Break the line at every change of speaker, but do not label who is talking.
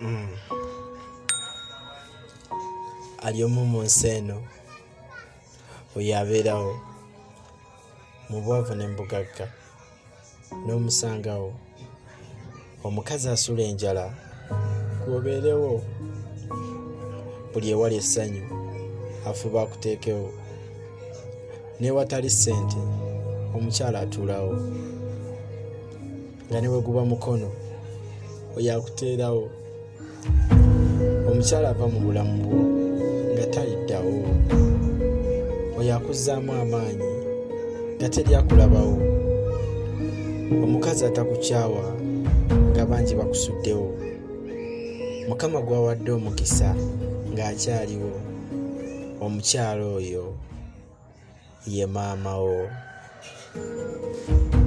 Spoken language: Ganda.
Ali omu mu nsi eno oyo abeerawo mu bwavu ne mu bugagga n'omusangawo omukazi asula enjala gwobeerewo buli ewali essanyu afuba akuteekewo n'ewatali ssente omukyala atuulawo nga ne bwe guba mukono oyo akuteerawo omukyala ava mu bulamu bwo nga taliddawo oyo akuzzaamu amaanyi nga teri akulabawo omukazi atakukyawa nga bangi bakusuddewo mukama gwawadde omukisa ng'akyaliwo omukyala oyo ye maama wo.